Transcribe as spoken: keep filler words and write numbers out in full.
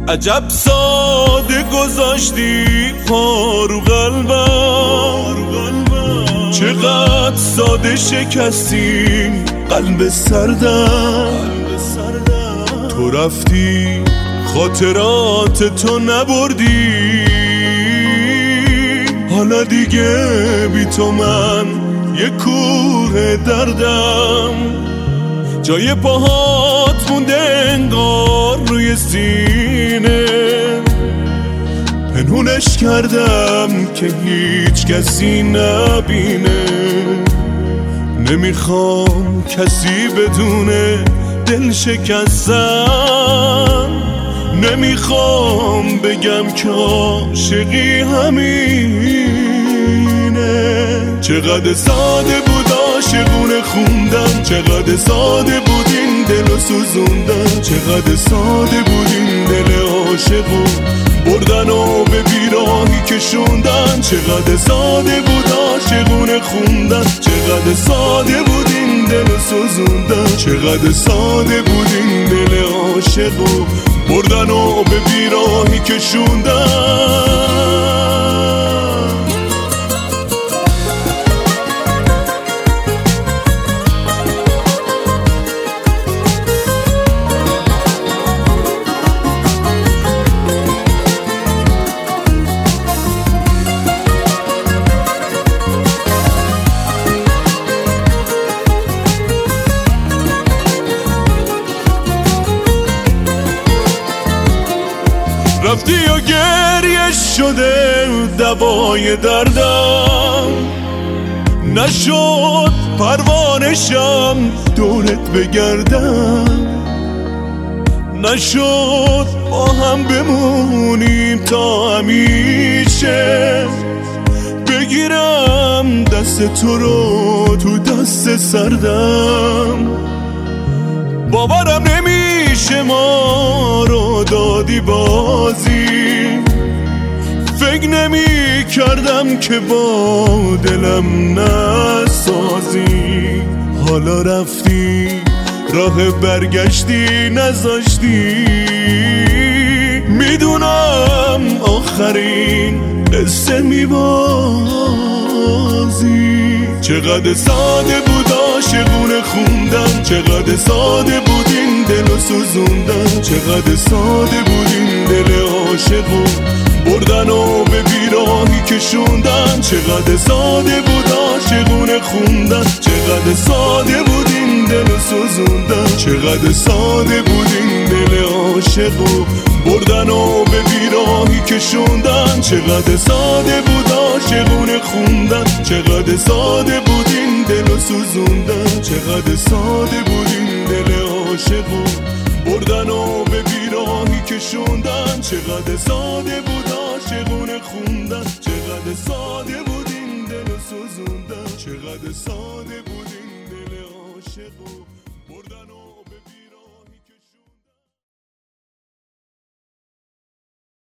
عجب ساده گذاشتی پارو قلبم، چقدر ساده شکستی قلب سردم. تو رفتی خاطرات تو نبردی، حالا دیگه بی تو من یه کوه دردم. جای پاهات مونده انگار روی سینه، پنهونش کردم که هیچ کسی نبینه. نمیخوام کسی بدونه دل شکستم، نمیخوام بگم که عاشقی همینه. چقدر ساده بود عاشقونه خوندن، چقدر ساده بود این دلو سوزوندن، چقدر ساده بود این دل عاشقو بردن و به بیراهی کشوندن. چقدر ساده بود عاشقونه خوندن، چقدر ساده بود این دل سوزوندن، چقدر ساده بود این دل عاشقو بردن و به بیراهی کشوندن. رفتی و گریه شده دوای دردم، نشد پروانشم دورت بگردم، نشد با هم بمونیم تا همیشه. بگیرم دست تو رو تو دست سردم، باورم نمیشه ما رو دادی بازی. فکر نمی کردم که با دلم نسازی. حالا رفتی راه برگشتی نذاشتی، میدونم آخرین قصه میبازی. چقدر ساده بود عاشقونه خوندن، چقدر ساده بود این دلو سوزوندن، چقدر ساده بود این دل عاشقو بردن و به بیراهی کشوندن. چقدر ساده بود عاشقونه خوندن، چقدر ساده بود این دل سوزوندن، چقدر ساده بود این دل عاشقو بردن و به بیراهی کشوندن. چقدر ساده بود عاشقونه خوندن، چقدر ساده بود این دل سوزوندن، چقدر ساده بود این دل عاشقو بردن و به بیراهی کشوندن. چقدر ساده بود عاشقونه خوندن، چقدر ساده بود این دل سوزوندن، چقدر ساده بود این دل عاشقو